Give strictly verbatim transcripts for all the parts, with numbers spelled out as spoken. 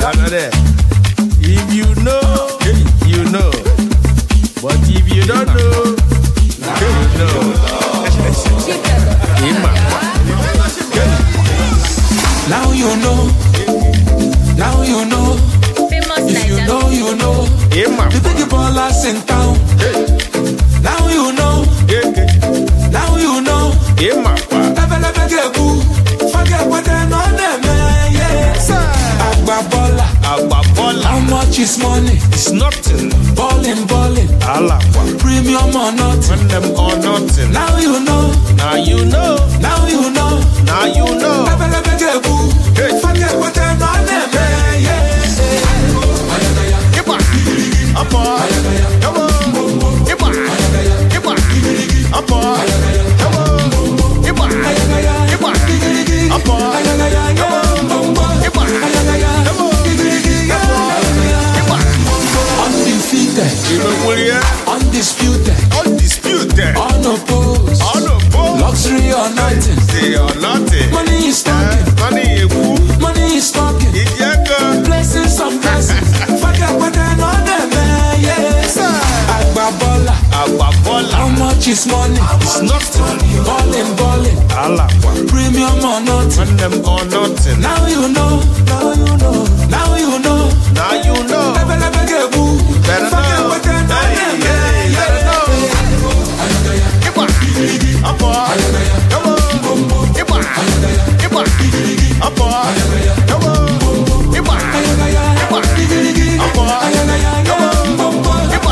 If you know, you know. But if you don't know, you know. Now you know. Now you know. If you know, you know. The big ballers in town. Now you know. Now you know. Never, never get boo. Forget what they're on them, yes. Agbabola. Agbabola. How much is money? It's nothing. Balling, balling. Alakwa. Premium or nothing. When them or nothing. Now you know. Now you know. Now you know. Now you know. Never, never get boo. Forget what they're on them, yes. Iba. Apa. Come on. Iba. Iba. Apa. Come on. Iba. Iba. Apa. Undefeated, undisputed, undisputed, unopposed, unopposed, luxury or nothing, say or nothing. Money is talking, uh, money is cool, money is talking. It's younger, blessings some blessings. Forget what they're on them, yes. Agbabola, Agbabola. How much is money? It's nothing. Balling, balling. Alakwa. Premium or nothing. When them or nothing. Now you know. Now you know. Now you know. Now you know. Never, never get boo. Better Forget know. what they're on them, Hey, better know. Iba. Apa. Come on. Iba. Iba. Apa. Come on. Iba. Iba. Apa. Come on. Iba.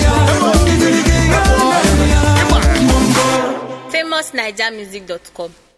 famous niger music dot com